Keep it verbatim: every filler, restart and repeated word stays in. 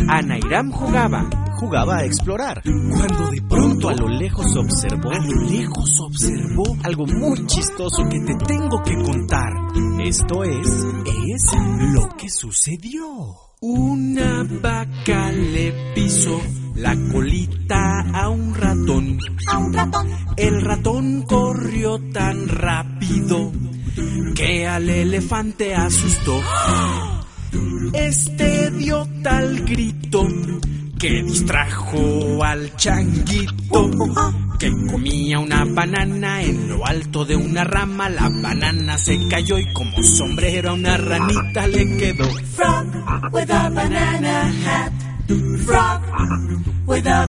Anairam jugaba, jugaba a explorar, cuando de pronto a lo lejos observó, a lo lejos observó algo muy chistoso que te tengo que contar. Esto es, es lo que sucedió. Una vaca le pisó la colita a un ratón. A un ratón. El ratón corrió tan rápido que al elefante asustó. Este dio tal grito que distrajo al changuito, que comía una banana en lo alto de una rama. La banana se cayó y como sombrero a una ranita le quedó. Frog with a banana hat. Frog with a